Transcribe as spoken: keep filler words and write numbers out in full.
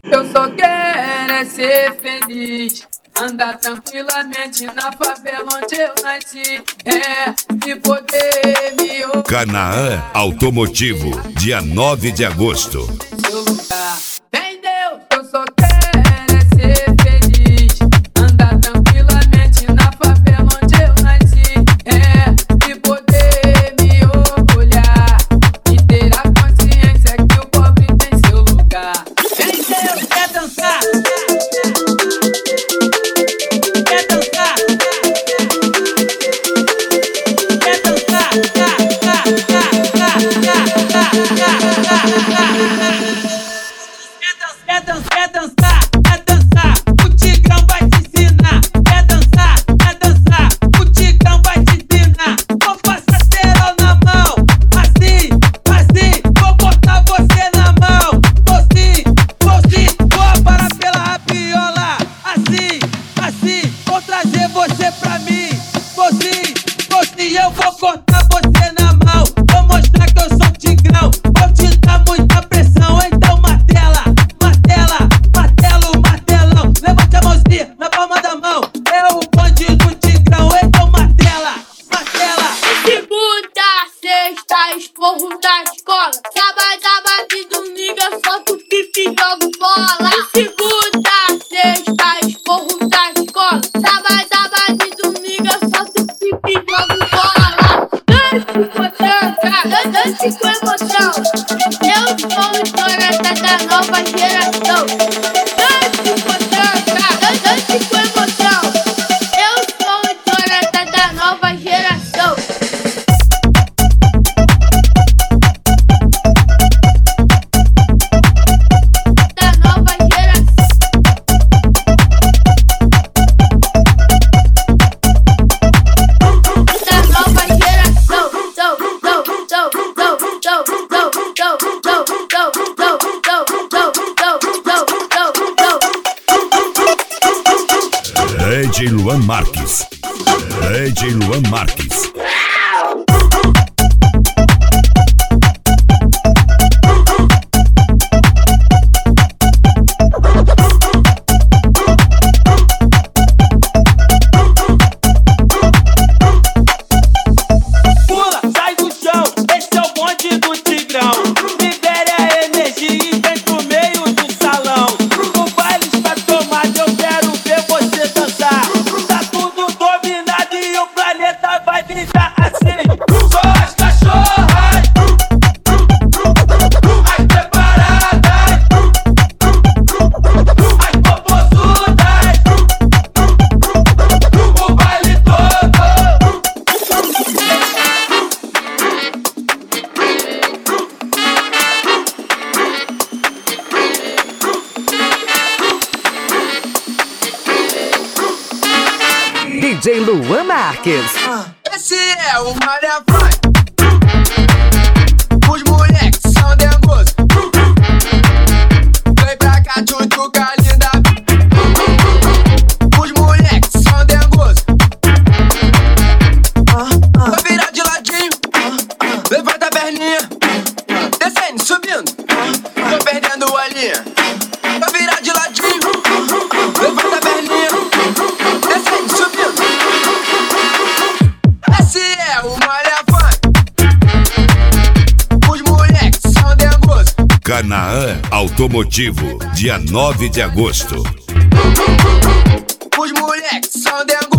Eu só quero é ser feliz, andar tranquilamente na favela onde eu nasci. É, e poder me ouvir. Canaã Automotivo, dia nove de agosto. Seu lugar. Vem Deus, eu só quero é ser feliz, andar tranquilamente na favela onde eu nasci. É, e poder me orgulhar e ter a consciência que o pobre tem seu lugar. Vem Deus, quer dançar? Quer dançar? Quer dançar? Quer dançar? Quer dançar? Quer dançar? O Tigrão vai te ensinar. Quer dançar? Quer dançar? O Tigrão vai te ensinar. Vou passar cerol na mão, assim, assim. Vou botar você na mão, vou sim, vou sim. Vou parar pela rabiola, assim, assim. Vou trazer você pra mim, vou sim, vou sim. Eu vou cortar você na mão, vou mostrar que eu sou Tigrão. Vou te dar muita pressão, então martela, martela, martelo, martelão. Levante a mãozinha na palma da mão, é o bonde do Tigrão, então martela, martela. Segunda, sexta, esporro da escola. Sábado, sábado e domingo eu solto pipi e jogo bola. Segunda, sexta, esporro da escola. Sábado, sábado e domingo eu solto pipi e jogo bola. Dance com dança, dance com emoção. Eu sou história da nova geração. Dance com dança, dance com emoção. Eu sou história da nova geração. Da nova geração. Da nova geração. Zo, zo, zo, zo, zo, zo, zo, zo, zo, zo, zo, zo, zo, zo, zo. D J Luan Marques. D J Luan Marques. Pula, sai do chão, esse é o bonde do Tigrão. Libere a energia e vem pro meio do salão. O baile está tomado, eu quero ver você dançar. Tá tudo dominado e o planeta vai brincar assim. Só as cachorras, as preparadas, as popozudas, o baile todo. D J Luan Marques. Esse é o Maria Funk. Os moleques são dengosos. Vem pra cá, tchutchuca linda. Os moleques são dengosos. Vai virar de ladinho. Levanta a perninha. Descendo, subindo. Tô perdendo a linha. Vai virar de ladinho. Levanta a perninha. Descendo, subindo. Esse é o Maria Funk. Os moleques são dengosos. Canaã Automotivo, dia nove de agosto. Os moleques são dengosos.